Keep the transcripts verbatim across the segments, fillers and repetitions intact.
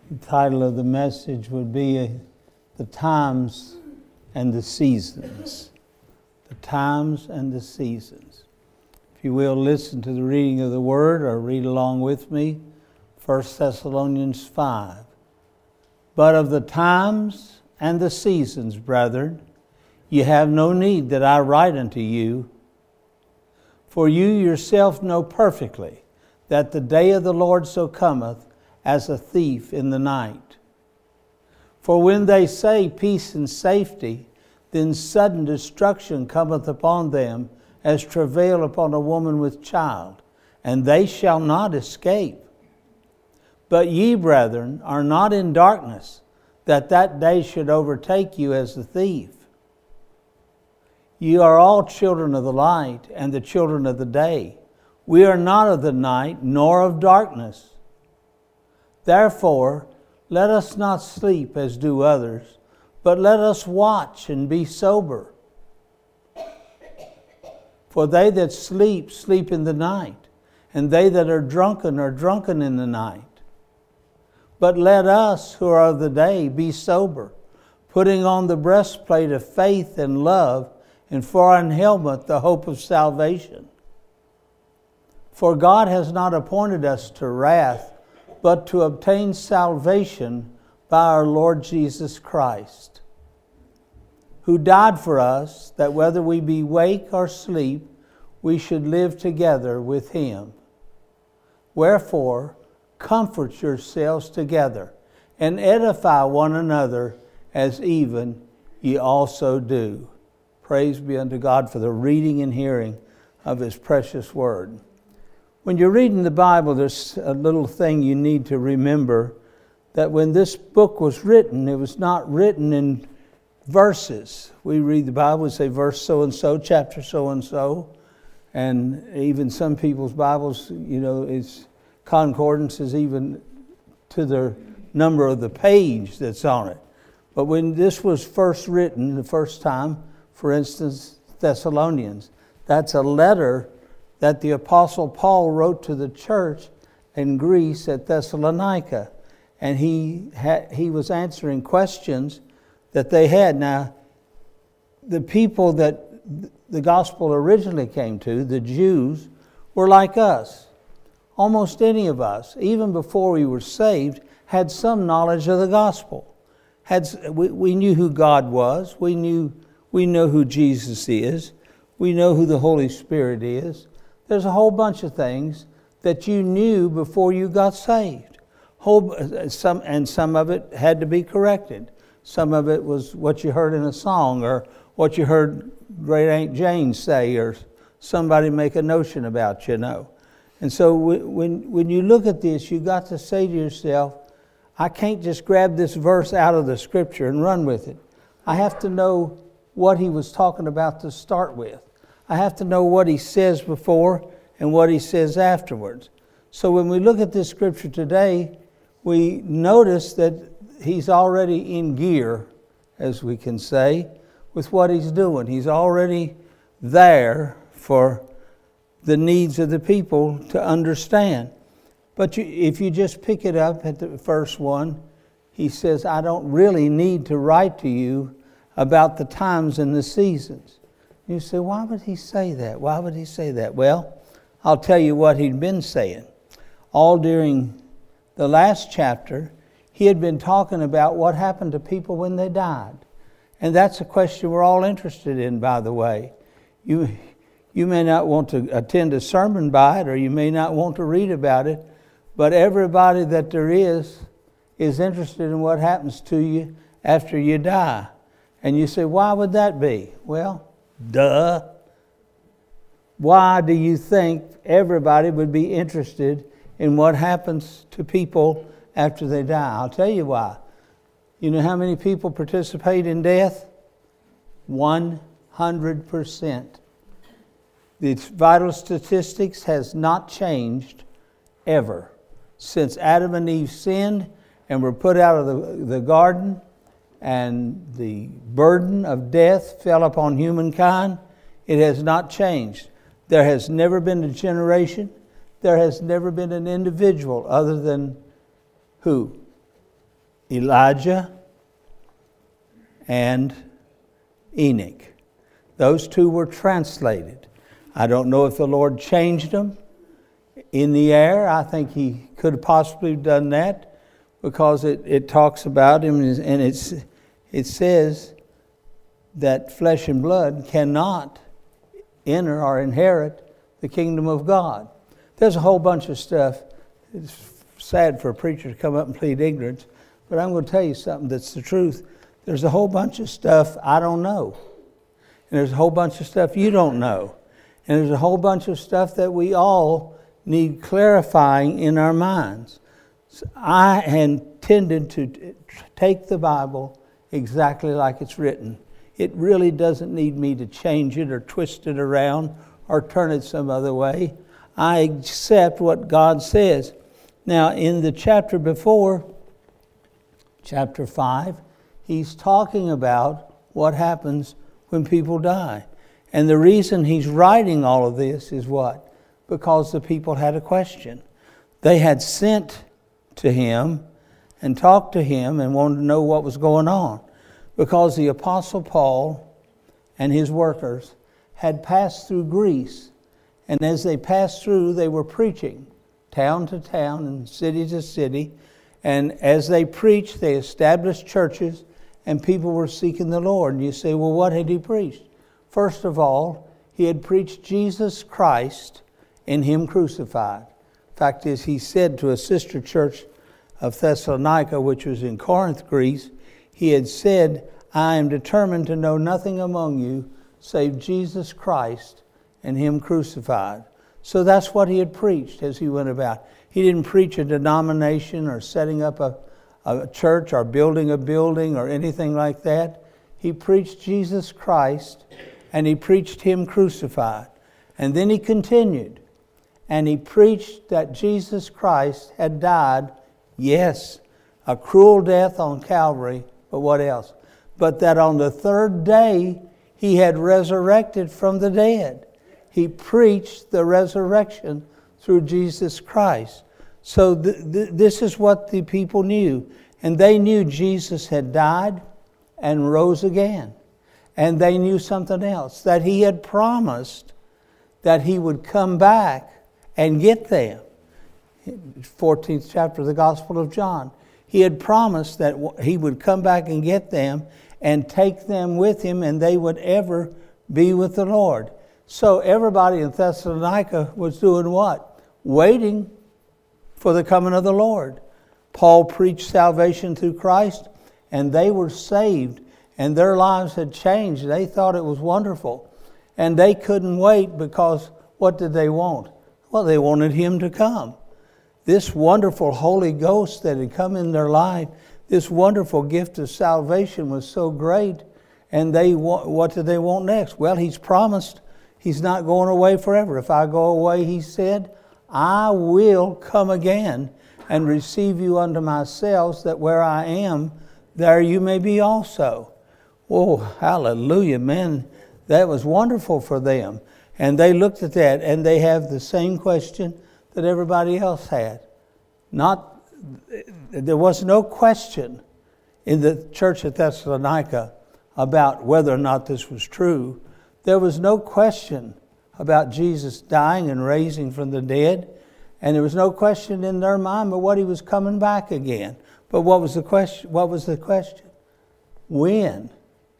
The title of the message would be uh, The Times and the Seasons. The Times and the Seasons. If you will, listen to the reading of the Word or read along with me. First Thessalonians five. But of the times and the seasons, brethren, ye have no need that I write unto you. For you yourself know perfectly that the day of the Lord so cometh as a thief in the night. For when they say peace and safety, then sudden destruction cometh upon them as travail upon a woman with child, and they shall not escape. But ye, brethren, are not in darkness, that that day should overtake you as a thief. Ye are all children of the light and the children of the day. We are not of the night, nor of darkness. Therefore, let us not sleep as do others, but let us watch and be sober. For they that sleep, sleep in the night, and they that are drunken are drunken in the night. But let us who are of the day be sober, putting on the breastplate of faith and love, and for an helmet the hope of salvation. For God has not appointed us to wrath, but to obtain salvation by our Lord Jesus Christ, who died for us, that whether we be wake or sleep, we should live together with him. Wherefore, comfort yourselves together, and edify one another, as even ye also do. Praise be unto God for the reading and hearing of his precious word. When you're reading the Bible, there's a little thing you need to remember, that when this book was written, it was not written in verses. We read the Bible, we say verse so-and-so, chapter so-and-so, and even some people's Bibles, you know, it's concordance is even to the number of the page that's on it. But when this was first written, the first time, for instance, Thessalonians, that's a letter that the Apostle Paul wrote to the church in Greece at Thessalonica. And he had, he was answering questions that they had. Now, the people that the gospel originally came to, the Jews, were like us. Almost any of us, even before we were saved, had some knowledge of the gospel. Had we, we knew who God was. We knew we know who Jesus is. We know who the Holy Spirit is. There's a whole bunch of things that you knew before you got saved. Whole, some, and some of it had to be corrected. Some of it was what you heard in a song, or what you heard Great Aunt Jane say, or somebody make a notion about, you know. And so when, when you look at this, you got to say to yourself, I can't just grab this verse out of the Scripture and run with it. I have to know what he was talking about to start with. I have to know what he says before and what he says afterwards. So when we look at this Scripture today, we notice that he's already in gear, as we can say, with what he's doing. He's already there for the needs of the people to understand. But you, if you just pick it up at the first one, he says, I don't really need to write to you about the times and the seasons. You say, why would he say that? Why would he say that? Well, I'll tell you what he'd been saying. All during the last chapter, he had been talking about what happened to people when they died. And that's a question we're all interested in, by the way. You, you may not want to attend a sermon by it, or you may not want to read about it, but everybody that there is is interested in what happens to you after you die. And you say, why would that be? Well, duh. Why do you think everybody would be interested in what happens to people after they die? I'll tell you why. You know how many people participate in death? one hundred percent. The vital statistics has not changed ever. Since Adam and Eve sinned and were put out of the, the garden, and the burden of death fell upon humankind, it has not changed. There has never been a generation, there has never been an individual other than who? Elijah and Enoch. Those two were translated. I don't know if the Lord changed them in the air. I think he could have possibly done that, because it, it talks about him, and it's it says that flesh and blood cannot enter or inherit the kingdom of God. There's a whole bunch of stuff. It's sad for a preacher to come up and plead ignorance, but I'm going to tell you something that's the truth. There's a whole bunch of stuff I don't know. And there's a whole bunch of stuff you don't know. And there's a whole bunch of stuff that we all need clarifying in our minds. So I intended to take the Bible exactly like it's written. It really doesn't need me to change it or twist it around or turn it some other way. I accept what God says. Now, in the chapter before, chapter five, he's talking about what happens when people die. And the reason he's writing all of this is what? Because the people had a question. They had sent to him and talked to him and wanted to know what was going on. Because the Apostle Paul and his workers had passed through Greece. And as they passed through, they were preaching town to town and city to city. And as they preached, they established churches, and people were seeking the Lord. And you say, well, what had he preached? First of all, he had preached Jesus Christ and him crucified. Fact is, he said to a sister church of Thessalonica, which was in Corinth, Greece, he had said, I am determined to know nothing among you save Jesus Christ and him crucified. So that's what he had preached as he went about. He didn't preach a denomination or setting up a, a church or building a building or anything like that. He preached Jesus Christ and he preached him crucified. And then he continued and he preached that Jesus Christ had died, yes, a cruel death on Calvary, but what else? But that on the third day he had resurrected from the dead. He preached the resurrection through Jesus Christ. So th- th- this is what the people knew. And they knew Jesus had died and rose again. And they knew something else, that he had promised that he would come back and get them. fourteenth chapter of the Gospel of John. He had promised that he would come back and get them and take them with him, and they would ever be with the Lord. So everybody in Thessalonica was doing what? Waiting for the coming of the Lord. Paul preached salvation through Christ, and they were saved, and their lives had changed. They thought it was wonderful. And they couldn't wait because what did they want? Well, they wanted him to come. This wonderful Holy Ghost that had come in their life, this wonderful gift of salvation was so great. And they what did they want next? Well, he's promised he's not going away forever. If I go away, he said, I will come again and receive you unto myself, that where I am, there you may be also. Oh, hallelujah, man. That was wonderful for them. And they looked at that, and they have the same question that everybody else had. Not, there was no question in the church at Thessalonica about whether or not this was true. There was no question about Jesus dying and raising from the dead. And there was no question in their mind but what he was coming back again. But what was the question? What was the question? When?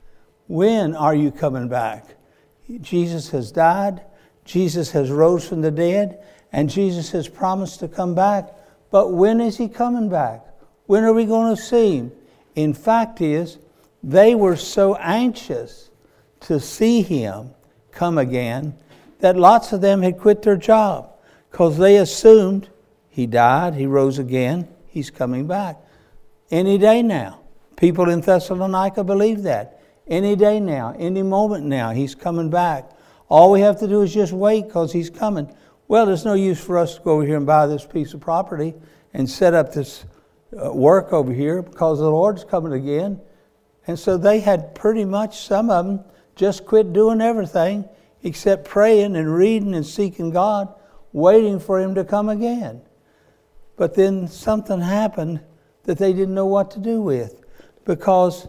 When are you coming back? Jesus has died. Jesus has rose from the dead. And Jesus has promised to come back. But when is he coming back? When are we going to see him? In fact is, they were so anxious to see him come again that lots of them had quit their job because they assumed he died, he rose again, he's coming back. Any day now. People in Thessalonica believe that. Any day now, any moment now, he's coming back. All we have to do is just wait because he's coming. Well, there's no use for us to go over here and buy this piece of property and set up this uh, work over here because the Lord's coming again. And so they had pretty much, some of them, just quit doing everything except praying and reading and seeking God, waiting for him to come again. But then something happened that they didn't know what to do with, because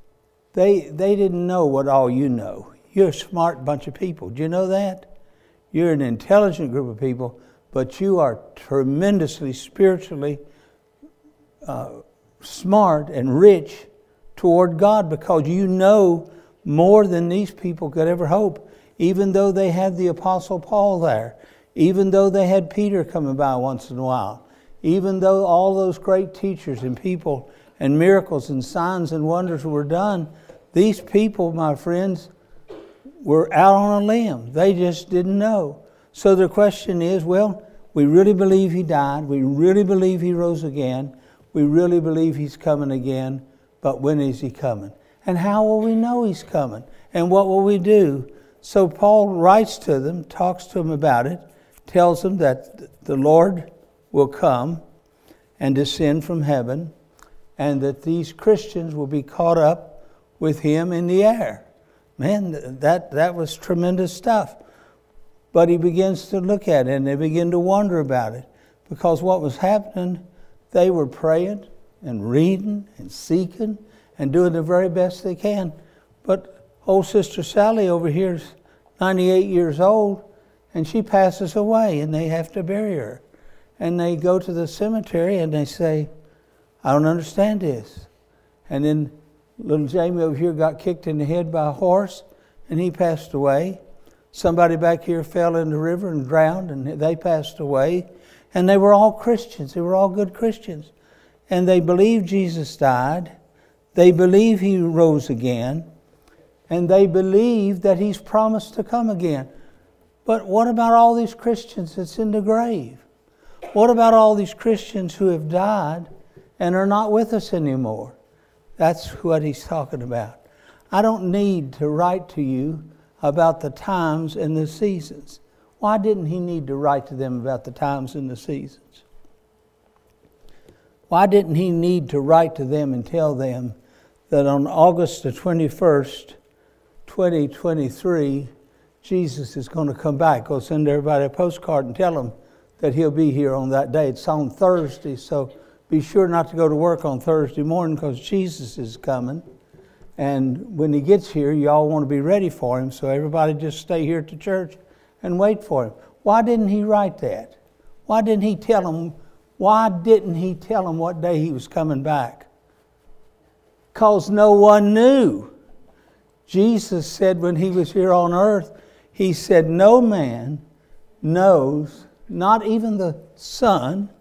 they they didn't know what all you know. You're a smart bunch of people. Do you know that? You're an intelligent group of people, but you are tremendously spiritually uh, smart and rich toward God, because you know more than these people could ever hope, even though they had the Apostle Paul there, even though they had Peter coming by once in a while, even though all those great teachers and people and miracles and signs and wonders were done. These people, my friends, were out on a limb. They just didn't know. So the question is, well, we really believe he died. We really believe he rose again. We really believe he's coming again. But when is he coming? And how will we know he's coming? And what will we do? So Paul writes to them, talks to them about it, tells them that the Lord will come and descend from heaven, and that these Christians will be caught up with him in the air. Man, that, that was tremendous stuff. But he begins to look at it, and they begin to wonder about it. Because what was happening, they were praying and reading and seeking and doing the very best they can. But old Sister Sally over here is ninety-eight years old, and she passes away, and they have to bury her. And they go to the cemetery, and they say, I don't understand this. And then little Jamie over here got kicked in the head by a horse, and he passed away. Somebody back here fell in the river and drowned, and they passed away. And they were all Christians. They were all good Christians. And they believed Jesus died. They believe he rose again. And they believe that he's promised to come again. But what about all these Christians that's in the grave? What about all these Christians who have died and are not with us anymore? That's what he's talking about. I don't need to write to you about the times and the seasons. Why didn't he need to write to them about the times and the seasons? Why didn't he need to write to them and tell them that on August the twenty-first, twenty twenty-three, Jesus is going to come back? Go send everybody a postcard and tell them that he'll be here on that day. It's on Thursday, so be sure not to go to work on Thursday morning, because Jesus is coming. And when he gets here, you all want to be ready for him, so everybody just stay here at the church and wait for him. Why didn't he write that? Why didn't he tell them? Why didn't he tell them what day he was coming back? Because no one knew. Jesus said when he was here on earth, he said, no man knows, not even the Son,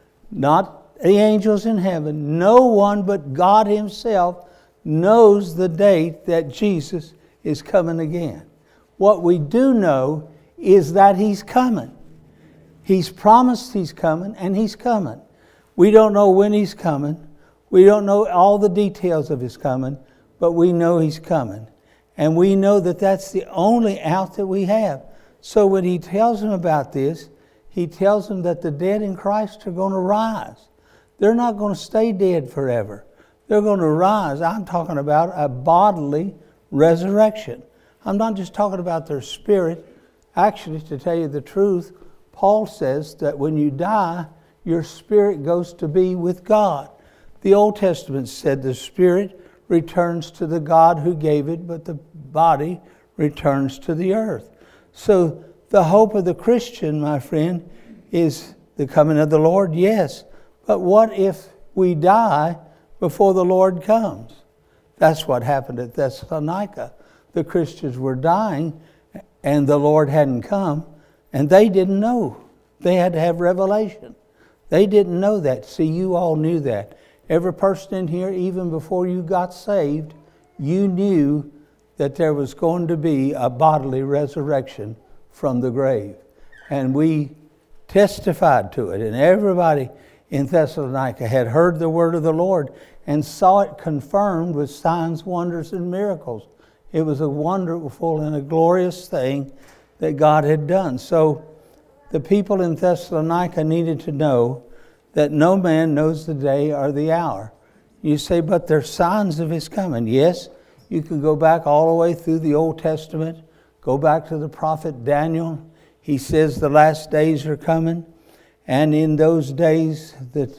not the angels in heaven, no one but God himself knows the date that Jesus is coming again. What we do know is that he's coming. He's promised he's coming, and he's coming. We don't know when he's coming. We don't know all the details of his coming, but we know he's coming. And we know that that's the only out that we have. So when he tells them about this, he tells them that the dead in Christ are going to rise. They're not going to stay dead forever. They're going to rise. I'm talking about a bodily resurrection. I'm not just talking about their spirit. Actually, to tell you the truth, Paul says that when you die, your spirit goes to be with God. The Old Testament said the spirit returns to the God who gave it, but the body returns to the earth. So the hope of the Christian, my friend, is the coming of the Lord, yes. But what if we die before the Lord comes? That's what happened at Thessalonica. The Christians were dying, and the Lord hadn't come, and they didn't know. They had to have revelation. They didn't know that. See, you all knew that. Every person in here, even before you got saved, you knew that there was going to be a bodily resurrection from the grave. And we testified to it. And everybody in Thessalonica had heard the word of the Lord and saw it confirmed with signs, wonders, and miracles. It was a wonderful and a glorious thing that God had done. So the people in Thessalonica needed to know that no man knows the day or the hour. You say, but there's signs of his coming. Yes, you can go back all the way through the Old Testament. Go back to the prophet Daniel. He says the last days are coming. And in those days that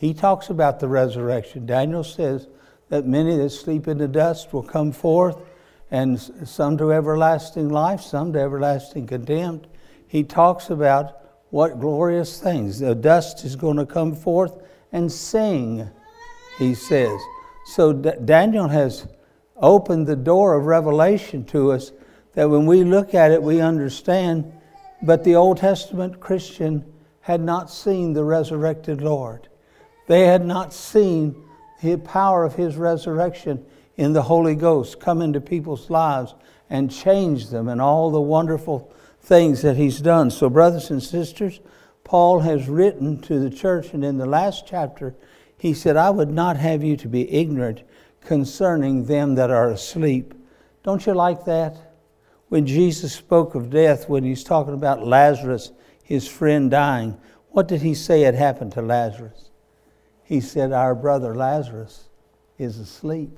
He talks about the resurrection. Daniel says that many that sleep in the dust will come forth, and some to everlasting life, some to everlasting contempt. He talks about what glorious things. The dust is going to come forth and sing, he says. So D- Daniel has opened the door of revelation to us, that when we look at it, we understand. But the Old Testament Christian had not seen the resurrected Lord. They had not seen the power of His resurrection in the Holy Ghost come into people's lives and change them, and all the wonderful things that He's done. So brothers and sisters, Paul has written to the church, and in the last chapter, he said, I would not have you to be ignorant concerning them that are asleep. Don't you like that? When Jesus spoke of death, when He's talking about Lazarus, his friend, dying, what did He say had happened to Lazarus? He said, our brother Lazarus is asleep.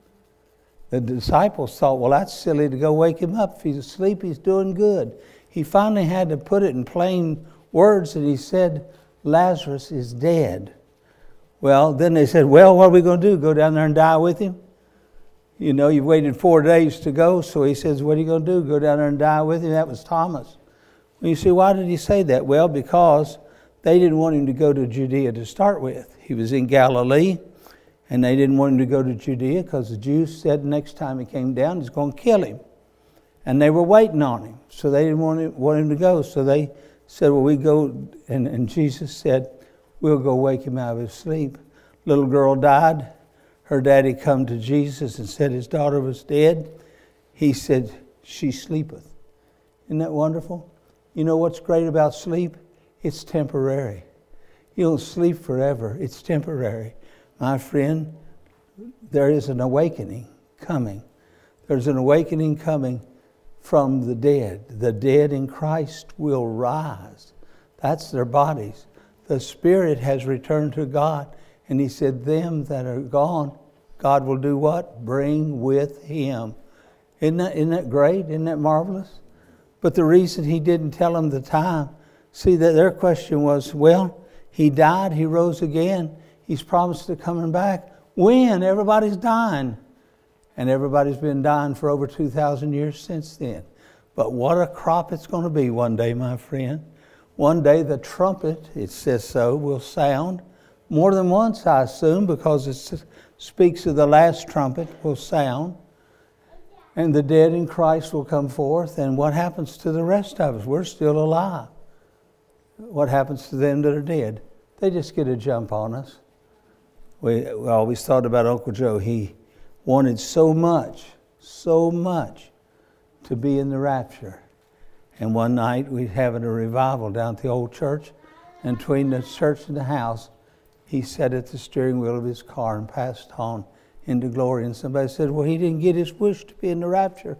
The disciples thought, well, that's silly to go wake him up. If he's asleep, he's doing good. He finally had to put it in plain words, and He said, Lazarus is dead. Well, then they said, well, what are we going to do? Go down there and die with him? You know, you've waited four days to go. So He says, what are you going to do? Go down there and die with him? That was Thomas. Well, you see, why did He say that? Well, because they didn't want Him to go to Judea to start with. He was in Galilee, and they didn't want Him to go to Judea because the Jews said next time He came down, He's going to kill Him. And they were waiting on Him, so they didn't want him, want him to go. So they said, well, we go, and, and Jesus said, we'll go wake him out of his sleep. Little girl died. Her daddy come to Jesus and said his daughter was dead. He said, she sleepeth. Isn't that wonderful? You know what's great about sleep? It's temporary. You don't sleep forever. It's temporary. My friend, there is an awakening coming. There's an awakening coming from the dead. The dead in Christ will rise. That's their bodies. The spirit has returned to God. And He said, them that are gone, God will do what? Bring with Him. Isn't that, isn't that great? Isn't that marvelous? But the reason He didn't tell them the time, see, that their question was, well, He died, He rose again. He's promised to coming back. When? Everybody's dying. And everybody's been dying for over two thousand years since then. But what a crop it's going to be one day, my friend. One day the trumpet, it says so, will sound. More than once, I assume, because it speaks of the last trumpet will sound. And the dead in Christ will come forth. And what happens to the rest of us? We're still alive. What happens to them that are dead? They just get a jump on us. We, we always thought about Uncle Joe. He wanted so much, so much to be in the rapture. And one night we were having a revival down at the old church. And between the church and the house, he sat at the steering wheel of his car and passed on into glory. And somebody said, well, he didn't get his wish to be in the rapture.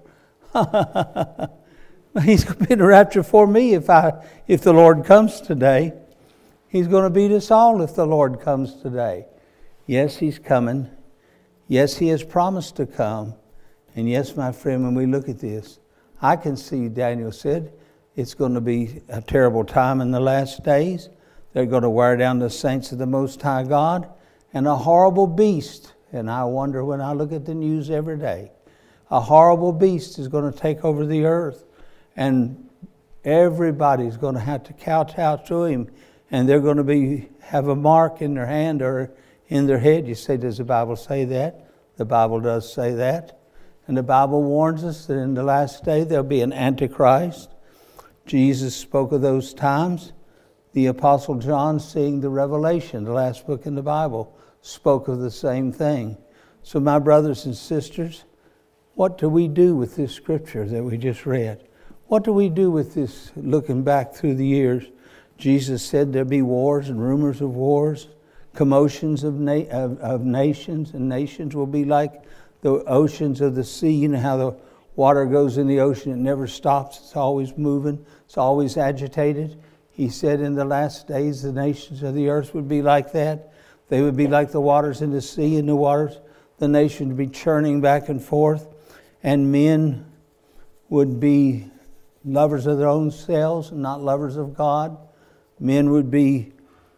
He's going to be in the rapture for me if I, if the Lord comes today. He's going to beat us all if the Lord comes today. Yes, He's coming. Yes, He has promised to come. And yes, my friend, when we look at this, I can see, Daniel said, it's going to be a terrible time in the last days. They're going to wear down the saints of the Most High God, and a horrible beast. And I wonder when I look at the news every day, a horrible beast is going to take over the earth, and everybody's going to have to kowtow to him, and they're going to be have a mark in their hand or in their head. You say, does the Bible say that? The Bible does say that. And the Bible warns us that in the last day there'll be an Antichrist. Jesus spoke of those times. The Apostle John, seeing the Revelation, the last book in the Bible, spoke of the same thing. So my brothers and sisters, what do we do with this scripture that we just read? What do we do with this looking back through the years? Jesus said there'll be wars and rumors of wars, commotions of, na- of, of nations, and nations will be like the oceans of the sea. You know how the water goes in the ocean, it never stops, it's always moving, it's always agitated. He said in the last days the nations of the earth would be like that. They would be like the waters in the sea, and the waters, the nations would be churning back and forth. And men would be lovers of their own selves and not lovers of God. Men would be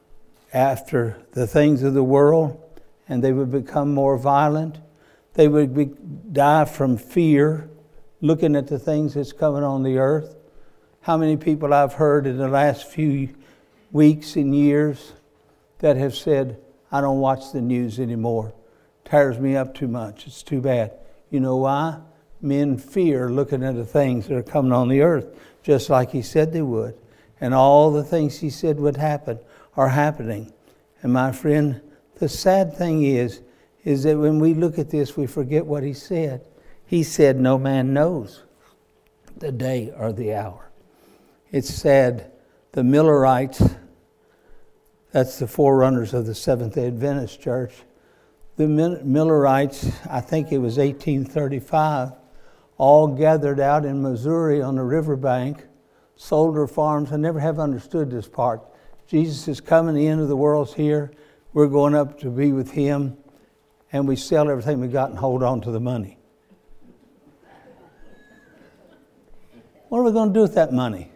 after the things of the world, and they would become more violent. They would be, die from fear, looking at the things that's coming on the earth. How many people I've heard in the last few weeks and years that have said, I don't watch the news anymore. It tears me up too much. It's too bad. You know why? Men fear looking at the things that are coming on the earth, just like he said they would. And all the things he said would happen are happening. And my friend, the sad thing is, is that when we look at this, we forget what he said. He said, no man knows the day or the hour. It's sad. The Millerites, that's the forerunners of the Seventh-day Adventist Church. The Millerites, I think it was eighteen thirty-five, all gathered out in Missouri on the riverbank, sold their farms. I never have understood this part. Jesus is coming, the end of the world's here. We're going up to be with him, and we sell everything we got and hold on to the money. What are we going to do with that money?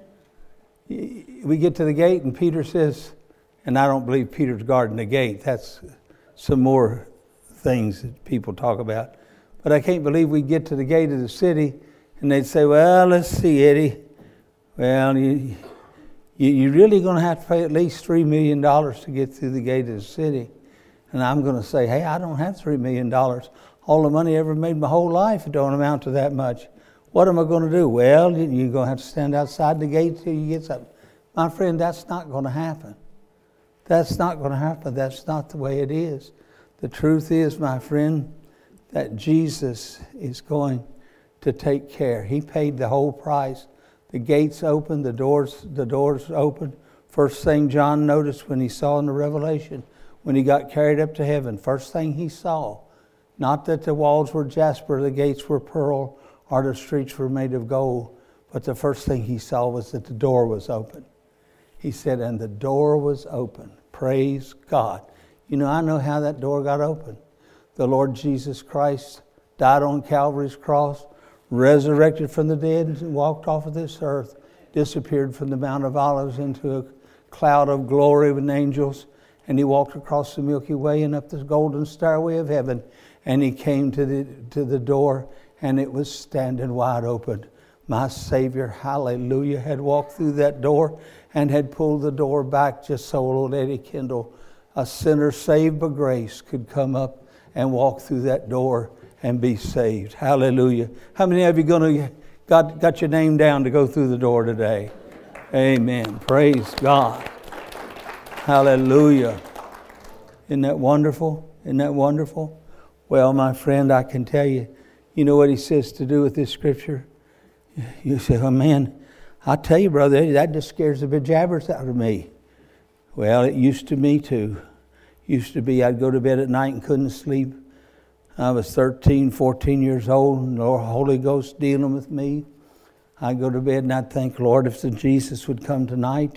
We get to the gate and Peter says, and I don't believe Peter's guarding the gate. That's some more things that people talk about. But I can't believe we get to the gate of the city and they'd say, well, let's see, Eddie. Well, you, you, you're really going to have to pay at least three million dollars to get through the gate of the city. And I'm going to say, hey, I don't have three million dollars. All the money I ever made my whole life, it don't amount to that much. What am I going to do? Well, you're going to have to stand outside the gate till you get something. My friend, that's not going to happen. That's not going to happen. That's not the way it is. The truth is, my friend, that Jesus is going to take care. He paid the whole price. The gates open, the doors, the doors open. First thing John noticed when he saw in the Revelation, when he got carried up to heaven, first thing he saw, not that the walls were jasper, the gates were pearl, or the streets were made of gold, but the first thing he saw was that the door was open. He said, and the door was open. Praise God. You know, I know how that door got open. The Lord Jesus Christ died on Calvary's cross, resurrected from the dead, and walked off of this earth, disappeared from the Mount of Olives into a cloud of glory with angels, and he walked across the Milky Way and up the golden stairway of heaven, and he came to the to the door, and it was standing wide open. My Savior, hallelujah, had walked through that door and had pulled the door back just so old Eddie Kendall, a sinner saved by grace, could come up and walk through that door and be saved. Hallelujah. How many of you gonna got, got your name down to go through the door today? Amen. Praise God. Hallelujah. Isn't that wonderful? Isn't that wonderful? Well, my friend, I can tell you, you know what he says to do with this scripture? You say, oh man, I tell you, brother, that just scares the bejabbers out of me. Well, it used to me too. Used to be I'd go to bed at night and couldn't sleep. I was thirteen, fourteen years old, and the Holy Ghost dealing with me. I'd go to bed and I'd think, Lord, if the Jesus would come tonight,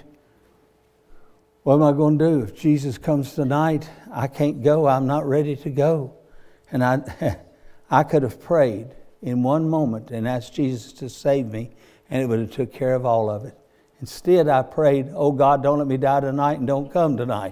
what am I going to do? If Jesus comes tonight, I can't go. I'm not ready to go. And I, I could have prayed in one moment and asked Jesus to save me, and it would have took care of all of it. Instead, I prayed, oh God, don't let me die tonight and don't come tonight.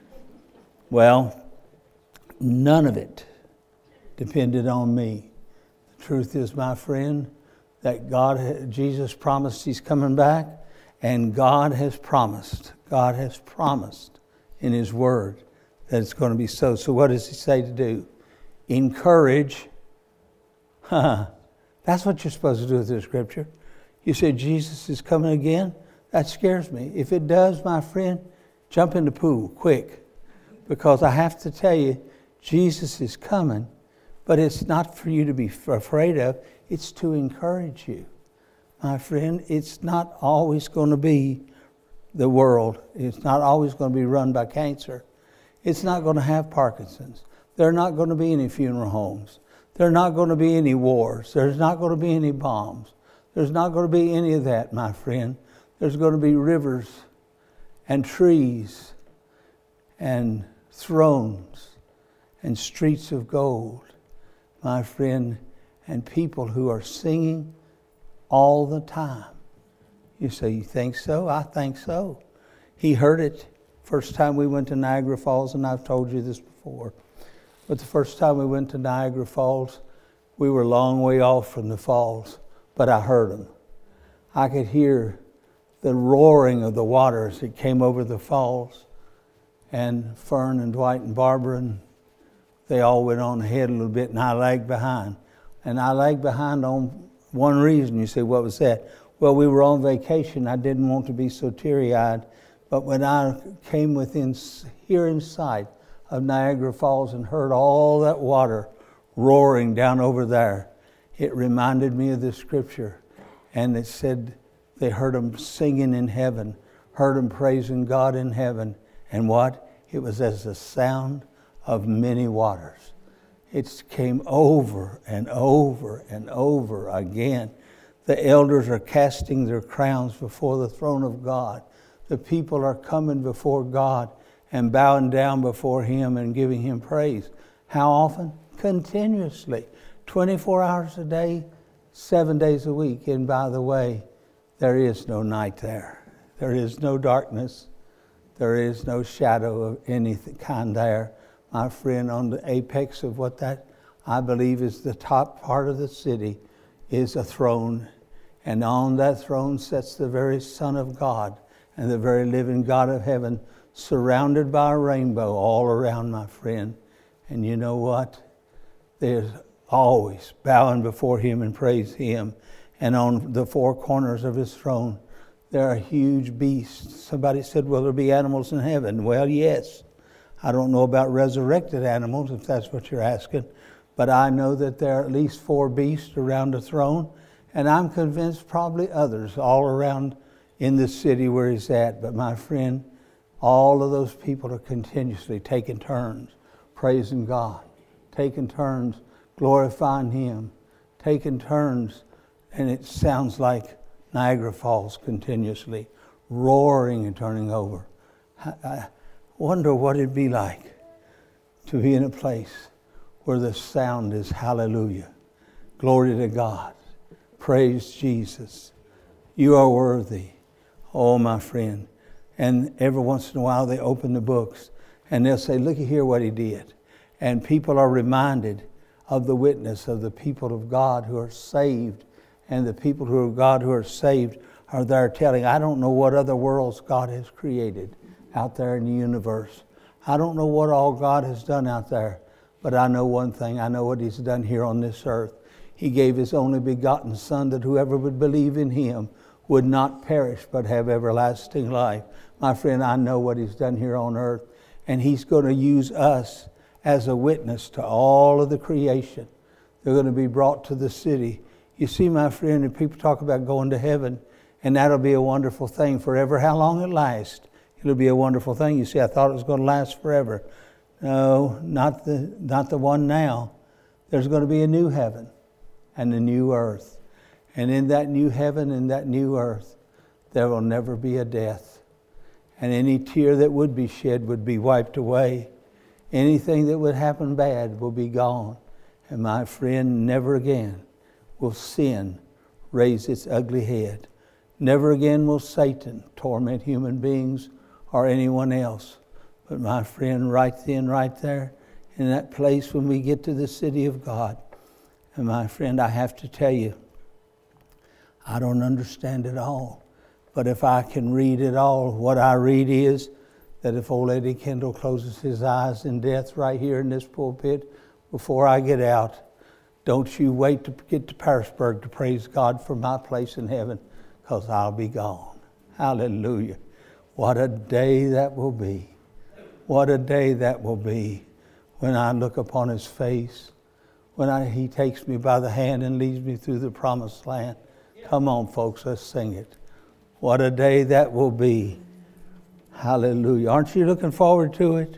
Well, none of it depended on me. The truth is, my friend, that God, Jesus promised he's coming back, and God has promised, God has promised in his word that it's going to be so. So what does he say to do? Encourage. Huh. That's what you're supposed to do with this scripture. You say, Jesus is coming again? That scares me. If it does, my friend, jump in the pool quick. Because I have to tell you, Jesus is coming, but it's not for you to be afraid of. It's to encourage you. My friend, it's not always going to be the world. It's not always going to be run by cancer. It's not going to have Parkinson's. There are not going to be any funeral homes. There are not going to be any wars. There's not going to be any bombs. There's not going to be any of that, my friend. There's going to be rivers and trees and thrones and streets of gold, my friend, and people who are singing all the time. You say, you think so? I think so. He heard it First time we went to Niagara Falls, and I've told you this before, but the first time we went to Niagara Falls, we were a long way off from the falls, but I heard them. I could hear the roaring of the water as it came over the falls. And Fern and Dwight and Barbara, and they all went on ahead a little bit, and I lagged behind. And I lagged behind on one reason. You say, what was that? Well, we were on vacation. I didn't want to be so teary-eyed. But when I came within hearing sight of Niagara Falls and heard all that water roaring down over there, it reminded me of the scripture. And it said they heard them singing in heaven, heard them praising God in heaven. And what? It was as the sound of many waters. It came over and over and over again. The elders are casting their crowns before the throne of God. The people are coming before God and bowing down before Him and giving Him praise. How often? Continuously. twenty-four hours a day, seven days a week. And by the way, there is no night there. There is no darkness. There is no shadow of any kind there. My friend, on the apex of what that, I believe, is the top part of the city, is a throne. And on that throne sits the very Son of God and the very living God of heaven, surrounded by a rainbow all around, my friend. And you know what? There's always bowing before Him and praise Him. And on the four corners of His throne, there are huge beasts. Somebody said, will there be animals in heaven? Well, yes. I don't know about resurrected animals, if that's what you're asking. But I know that there are at least four beasts around the throne. And I'm convinced probably others all around in the city where He's at. But my friend, all of those people are continuously taking turns praising God, taking turns glorifying Him, taking turns, and it sounds like Niagara Falls continuously, roaring and turning over. I wonder what it'd be like to be in a place where the sound is hallelujah, glory to God, praise Jesus, you are worthy, oh my friend. And every once in a while they open the books and they'll say, look here what He did. And people are reminded of the witness of the people of God who are saved. And the people who are God who are saved are there telling, I don't know what other worlds God has created out there in the universe. I don't know what all God has done out there. But I know one thing. I know what He's done here on this earth. He gave His only begotten Son that whoever would believe in Him would not perish but have everlasting life. My friend, I know what He's done here on earth. And He's going to use us as a witness to all of the creation. They're going to be brought to the city. You see, my friend, and people talk about going to heaven, and that'll be a wonderful thing forever. How long it lasts, it'll be a wonderful thing. You see, I thought it was going to last forever. No, not the not the one now. There's going to be a new heaven and a new earth. And in that new heaven and that new earth, there will never be a death. And any tear that would be shed would be wiped away. Anything that would happen bad will be gone. And my friend, never again will sin raise its ugly head. Never again will Satan torment human beings or anyone else. But my friend, right then, right there, in that place when we get to the city of God, and my friend, I have to tell you, I don't understand it all. But if I can read it all, what I read is that if old Eddie Kendall closes his eyes in death right here in this pulpit, before I get out, don't you wait to get to Parisburg to praise God for my place in heaven, because I'll be gone. Hallelujah. What a day that will be. What a day that will be when I look upon His face, when I, He takes me by the hand and leads me through the promised land. Come on, folks, let's sing it. What a day that will be. Hallelujah. Aren't you looking forward to it?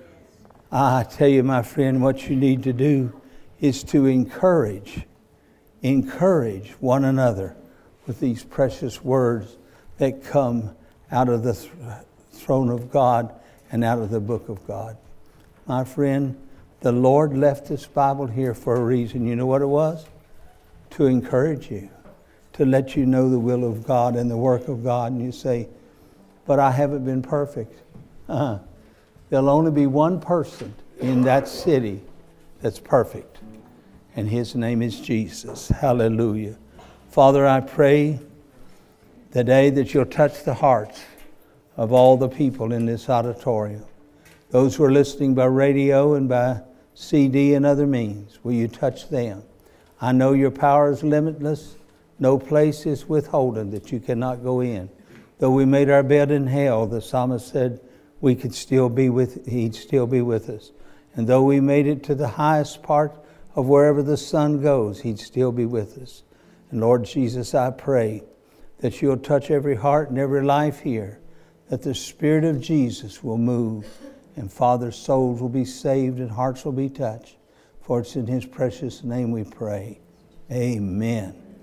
I tell you, my friend, what you need to do is to encourage, encourage one another with these precious words that come out of the th- throne of God and out of the book of God. My friend, the Lord left this Bible here for a reason. You know what it was? To encourage you, to let you know the will of God and the work of God. And you say, but I haven't been perfect. Uh, there'll only be one person in that city that's perfect, and his name is Jesus. Hallelujah. Father, I pray today that you'll touch the hearts of all the people in this auditorium. Those who are listening by radio and by C D and other means, will you touch them? I know your power is limitless. No place is withholden that you cannot go in. Though we made our bed in hell, the psalmist said we could still be with, he'd still be with us. And though we made it to the highest part of wherever the sun goes, he'd still be with us. And Lord Jesus, I pray that you'll touch every heart and every life here, that the Spirit of Jesus will move, and Father, souls will be saved and hearts will be touched. For it's in his precious name we pray. Amen.